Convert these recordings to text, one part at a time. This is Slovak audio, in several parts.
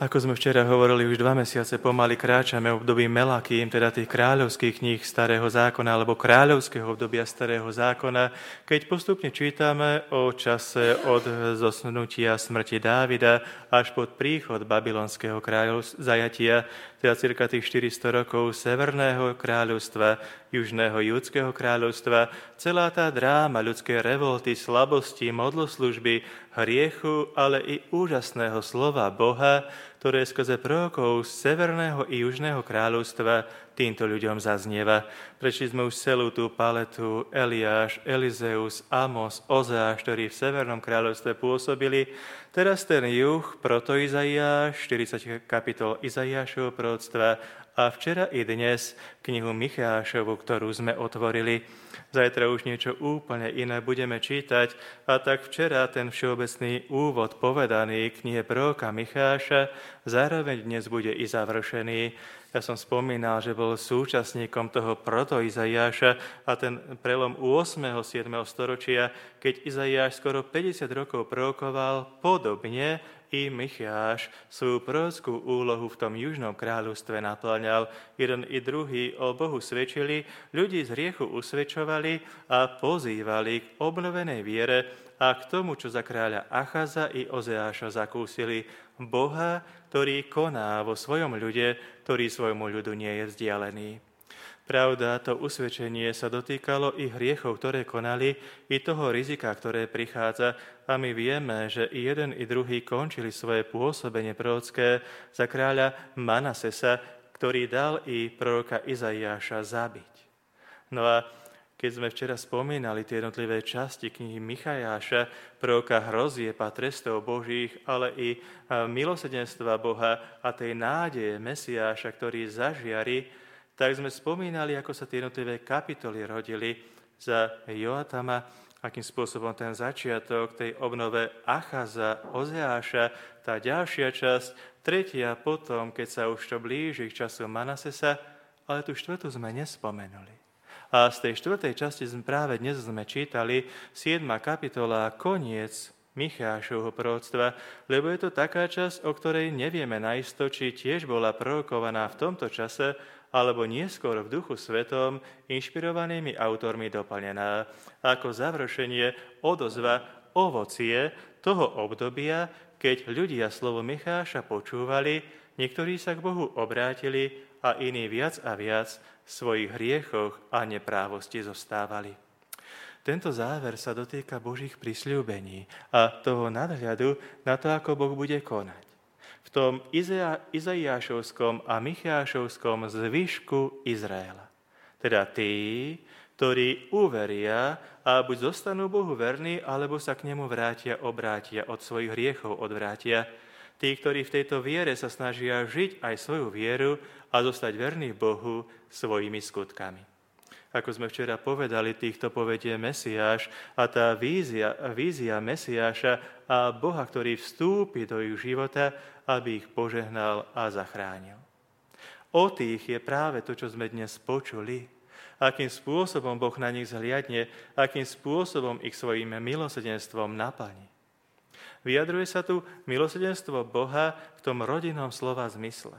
Ako sme včera hovorili, už 2 mesiace pomaly kráčame v období Melakým, teda tých kráľovských kníh Starého zákona, alebo kráľovského obdobia Starého zákona, keď postupne čítame o čase od zosnutia smrti Dávida až pod príchod babylonského zajatia, teda cirka tých 400 rokov Severného kráľovstva, Južného Judského kráľovstva, celá tá dráma ľudskej revolty, slabosti, modloslužby, hriechu, ale i úžasného slova Boha, ktoré skrze prorokov z Severného i Južného kráľovstva týmto ľuďom zaznieva. Prečli sme už celú tú paletu Eliáš, Elizeus, Amos, Ozeáš, ktorí v Severnom kráľovstve pôsobili. Teraz ten juh, proto Izaiáš, 40 kapitol Izaiášovho proroctva a včera i dnes knihu Michášovu, ktorú sme otvorili. Zajtra už niečo úplne iné budeme čítať a tak včera ten všeobecný úvod povedaný knihe proroka Micháša zároveň dnes bude i završený. Ja som spomínal, že bol súčasníkom toho proto-Izaiáša a ten prelom 8. 7. storočia, keď Izaiáš skoro 50 rokov prorokoval, podobne i Micháš svoju prorockú úlohu v tom južnom kráľovstve naplňal. Jeden i druhý o Bohu svedčili, ľudí z hriechu usvedčovali a pozývali k obnovenej viere a k tomu, čo za kráľa Achaza i Ozeáša zakúsili, Boha, ktorý koná vo svojom ľude, ktorý svojmu ľudu nie je vzdialený. Pravda, to usvedčenie sa dotýkalo i hriechov, ktoré konali, i toho rizika, ktoré prichádza, a my vieme, že i jeden, i druhý končili svoje pôsobenie prorocké za kráľa Manasesa, ktorý dal i proroka Izaiáša zabiť. No a keď sme včera spomínali tie jednotlivé časti knihy Michajáša, proroka hrozieb a trestov Božích, ale i milosrdenstva Boha a tej nádeje Mesiáša, ktorý zažiari, tak sme spomínali, ako sa tie jednotlivé kapitoly rodili za Joatama, akým spôsobom ten začiatok tej obnove Achaza, Ozeáša, tá ďalšia časť, tretia potom, keď sa už to blíži k času Manasesa, ale tú štvrtú sme nespomenuli. A z tej štvrtej časti práve dnes sme čítali 7. kapitola, koniec Michášovho proroctva, lebo je to taká časť, o ktorej nevieme naisto, či tiež bola prorokovaná v tomto čase, alebo neskôr v Duchu Svetom, inšpirovanými autormi doplnená, ako završenie odozva ovocie toho obdobia, keď ľudia slovo Micháša počúvali, niektorí sa k Bohu obrátili a iní viac a viac v svojich hriechoch a neprávosti zostávali. Tento záver sa dotýka Božích prisľúbení a toho nadhľadu na to, ako Boh bude konať. V tom Izaiášovskom a Michášovskom zvyšku Izraela. Teda tí, ktorí uveria a buď zostanú Bohu verní, alebo sa k nemu obrátia, od svojich hriechov odvrátia. Tí, ktorí v tejto viere sa snažia žiť aj svoju vieru a zostať verní Bohu svojimi skutkami. Ako sme včera povedali, týchto povedie Mesiáš a tá vízia Mesiáša a Boha, ktorý vstúpi do ich života, aby ich požehnal a zachránil. O tých je práve to, čo sme dnes počuli, akým spôsobom Boh na nich zhliadne, akým spôsobom ich svojím milosrdenstvom naplní. Vyjadruje sa tu milosrdenstvo Boha v tom rodinnom slova zmysle.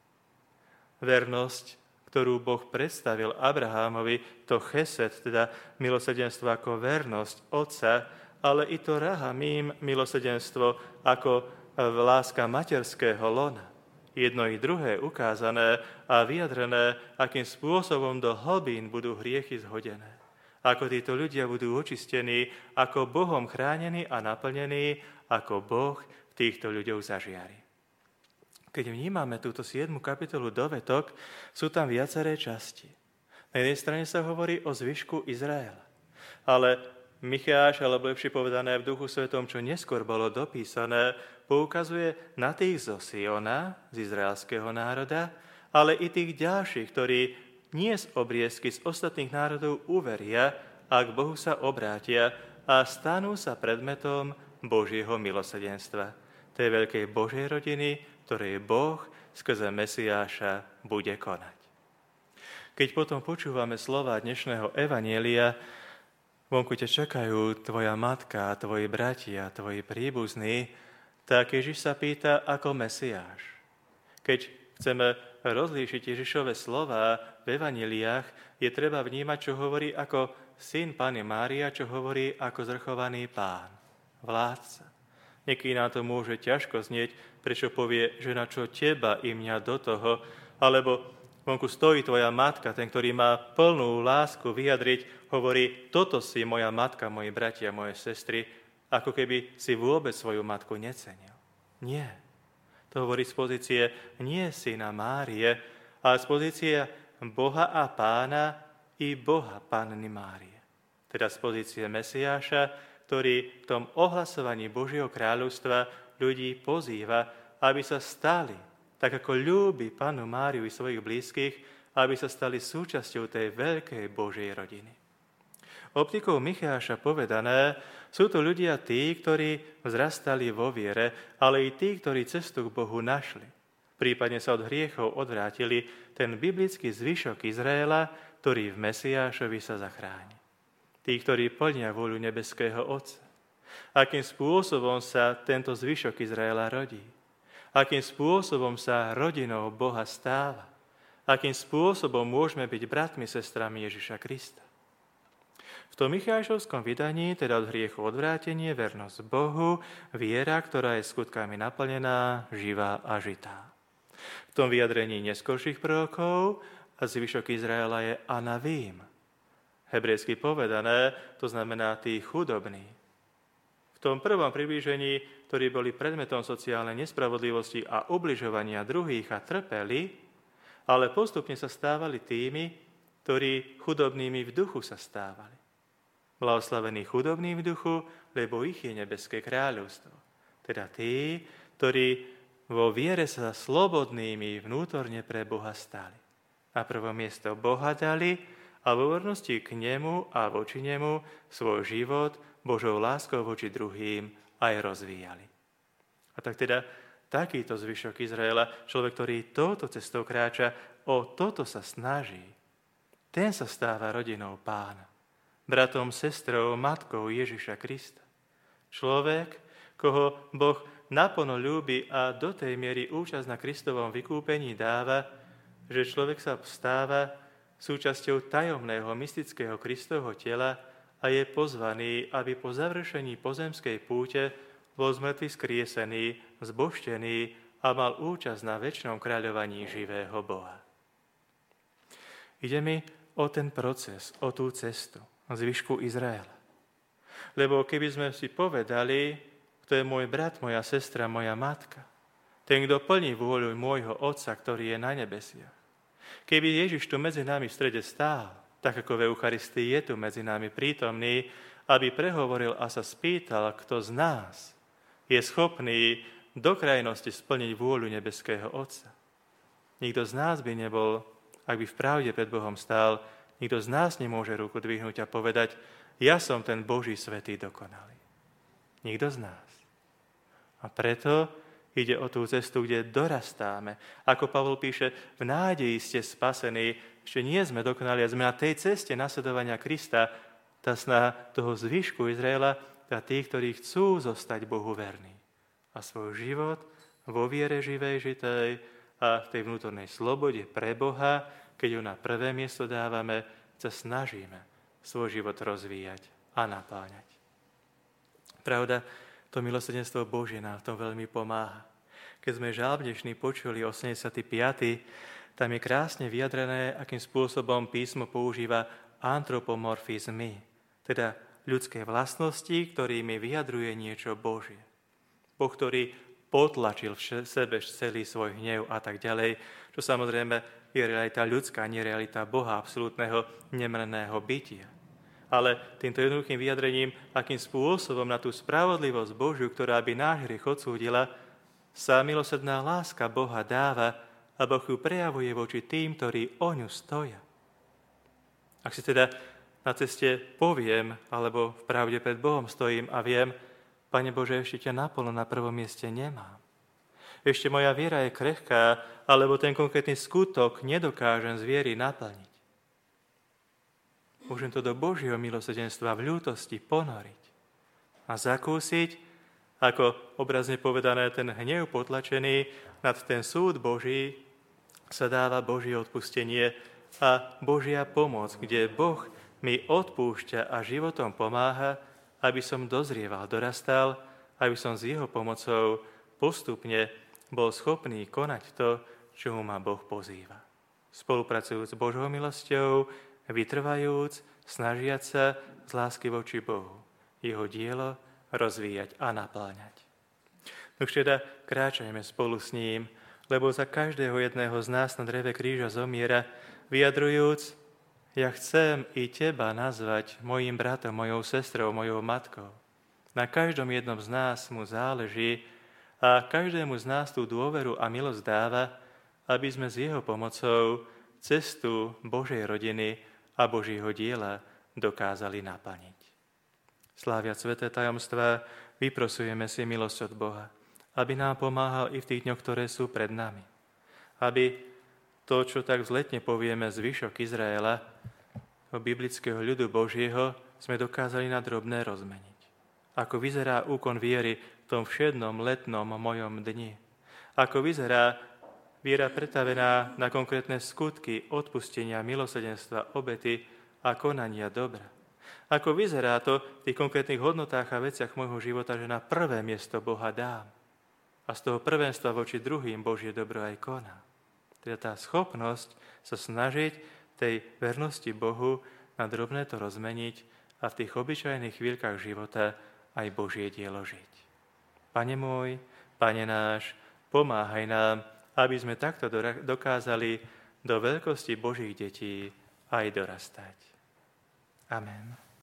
Vernosť, ktorú Boh predstavil Abrahámovi, to chesed, teda milosrdenstvo ako vernosť otca, ale i to rahamím, milosrdenstvo ako láska materského lona. Jedno i druhé ukázané a vyjadrené, akým spôsobom do hlbín budú hriechy zhodené. Ako títo ľudia budú očistení, ako Bohom chránení a naplnení, ako Boh týchto ľuďov zažiari. Keď vnímame túto 7. kapitolu dovetok, sú tam viaceré časti. Na jednej strane sa hovorí o zvyšku Izraela. Ale Micháš, alebo lepšie povedané v Duchu Svetom, čo neskôr bolo dopísané, poukazuje na tých zo Siona, z izraelského národa, ale i tých ďalších, ktorí nie z obriezky z ostatných národov uveria a k Bohu sa obrátia a stanú sa predmetom Božieho milosrdenstva. Tej veľkej Božej rodiny, ktorej Boh skrze Mesiáša bude konať. Keď potom počúvame slova dnešného evanjelia, vonku ťa čakajú tvoja matka, tvoji bratia, tvoji príbuzní, tak Ježiš sa pýta ako Mesiáš. Keď chceme rozlíšiť Ježišove slová v evanjeliách, je treba vnímať, čo hovorí ako syn Panny Mária, čo hovorí ako zvrchovaný pán, vládca. Niekedy nám to môže ťažko znieť, prečo povie, že na čo teba i mňa do toho, alebo vonku stojí tvoja matka, ten, ktorý má plnú lásku vyjadriť, hovorí, toto si moja matka, moji bratia, moje sestry, ako keby si vôbec svoju matku necenil. Nie. To hovorí z pozície nie syna Márie, ale z pozície Boha a Pána i Boha Panny Márie. Teda z pozície Mesiáša, ktorý v tom ohlasovaní Božieho kráľovstva ľudí pozýva, aby sa stali, tak ako ľúbi Pannu Máriu i svojich blízkych, aby sa stali súčasťou tej veľkej Božej rodiny. Optikou Micháša povedané, sú to ľudia tí, ktorí vzrastali vo viere, ale i tí, ktorí cestu k Bohu našli. Prípadne sa od hriechov odvrátili, ten biblický zvyšok Izraela, ktorý v Mesiášovi sa zachráni. Tí, ktorí plnia vôľu nebeského Otca. Akým spôsobom sa tento zvyšok Izraela rodí? Akým spôsobom sa rodinou Boha stáva? Akým spôsobom môžeme byť bratmi, sestrami Ježiša Krista? V tom Michášovskom vydaní, teda od hriechu odvrátenie, vernosť Bohu, viera, ktorá je skutkami naplnená, živá a žitá. V tom vyjadrení neskorších prorokov zvyšok Izraela je anavím. Hebrejsky povedané, to znamená tí chudobní. V tom prvom priblížení, ktorí boli predmetom sociálnej nespravodlivosti a ubližovania druhých a trpeli, ale postupne sa stávali tými, ktorí chudobnými v duchu sa stávali. Blahoslavení chudobní v duchu, lebo ich je nebeské kráľovstvo. Teda tí, ktorí vo viere sa slobodnými vnútorne pre Boha stali. Na prvé miesto Boha dali a vo vernosti k nemu a voči nemu svoj život Božou láskou voči druhým aj rozvíjali. A tak teda takýto zvyšok Izraela, človek, ktorý touto cestou kráča, o toto sa snaží, ten sa stáva rodinou Pána. Bratom, sestrou, matkou Ježiša Krista. Človek, koho Boh naplno ľúbi a do tej miery účasť na Kristovom vykúpení dáva, že človek sa stáva súčasťou tajomného mystického Kristovho tela a je pozvaný, aby po završení pozemskej púte bol z mŕtvych skriesený, zbožtený a mal účasť na večnom kráľovaní živého Boha. Ide mi o ten proces, o tú cestu zvyšku Izraela. Lebo keby sme si povedali, kto je môj brat, moja sestra, moja matka, ten, kto plní vôľu môjho Otca, ktorý je na nebesiach. Keby Ježiš tu medzi nami v strede stál, tak ako v Eucharistii je tu medzi nami prítomný, aby prehovoril a sa spýtal, kto z nás je schopný do krajnosti splniť vôľu nebeského Otca. Nikto z nás by nebol, ak by v pravde pred Bohom stál, nikto z nás nemôže ruku dvihnúť a povedať, ja som ten Boží svätý dokonalý. Nikto z nás. A preto ide o tú cestu, kde dorastáme. Ako Pavol píše, v nádeji ste spasení, ešte nie sme dokonali a sme na tej ceste nasledovania Krista, tá snaha toho zvyšku Izraela, tá tí, ktorí chcú zostať Bohu verní. A svoj život vo viere živej, žitej a v tej vnútornej slobode pre Boha, keď ju na prvé miesto dávame, sa snažíme svoj život rozvíjať a napáňať. Pravda, to milosrdenstvo Božie nám v tom veľmi pomáha. Keď sme žalm dnešný počuli, 85., tam je krásne vyjadrené, akým spôsobom písmo používa antropomorfizmy, teda ľudské vlastnosti, ktorými vyjadruje niečo Božie. Boh, ktorý potlačil v sebe celý svoj hnev a tak ďalej, čo samozrejme je realita ľudská, nie realita Boha, absolútneho nemenného bytia. Ale týmto jednoduchým vyjadrením, akým spôsobom na tú spravodlivosť Božiu, ktorá by náš hriech odsúdila, sa milosrdná láska Boha dáva a Boh ju prejavuje voči tým, ktorí o ňu stoja. Ak si teda na ceste poviem, alebo v pravde pred Bohom stojím a viem, Pane Bože, ešte ťa naplno na prvom mieste nemám. Ešte moja viera je krehká, alebo ten konkrétny skutok nedokážem z viery naplniť. Môžem to do Božieho milosrdenstva v ľútosti ponoriť a zakúsiť, Ako obrazne povedané, ten hnev potlačený nad ten súd Boží sa dáva Božie odpustenie a Božia pomoc, kde Boh mi odpúšťa a životom pomáha, aby som dozrieval, dorastal, aby som s jeho pomocou postupne bol schopný konať to, čomu ma Boh pozýva. Spolupracujúc s Božou milosťou, vytrvajúc, snažiať sa z lásky voči Bohu, jeho dielo rozvíjať a napláňať. Už teda kráčajme spolu s ním, lebo za každého jedného z nás na dreve kríža zomiera, vyjadrujúc: ja chcem i teba nazvať mojím bratom, mojou sestrou, mojou matkou. Na každom jednom z nás mu záleží a každému z nás tú dôveru a milosť dáva, aby sme s jeho pomocou cestu Božej rodiny a Božího diela dokázali naplniť. Sláviac sväté tajomstvá, vyprosujeme si milosť od Boha, aby nám pomáhal i v tých dňoch, ktoré sú pred nami. Aby to, čo tak vzletne povieme zvyšok Izraela, biblického ľudu Božieho, sme dokázali na drobné rozmeniť. Ako vyzerá úkon viery v tom všednom letnom mojom dni. Ako vyzerá viera pretavená na konkrétne skutky odpustenia, milosrdenstva, obety a konania dobra. Ako vyzerá to v tých konkrétnych hodnotách a veciach môjho života, že na prvé miesto Boha dám a z toho prvenstva voči druhým Božie dobro aj koná. Teda tá schopnosť sa snažiť tej vernosti Bohu na drobné to rozmeniť a v tých obyčajných chvíľkach života aj Božie dielo žiť. Pane môj, Pane náš, pomáhaj nám, aby sme takto dokázali do veľkosti Božích detí aj dorastať. Amen.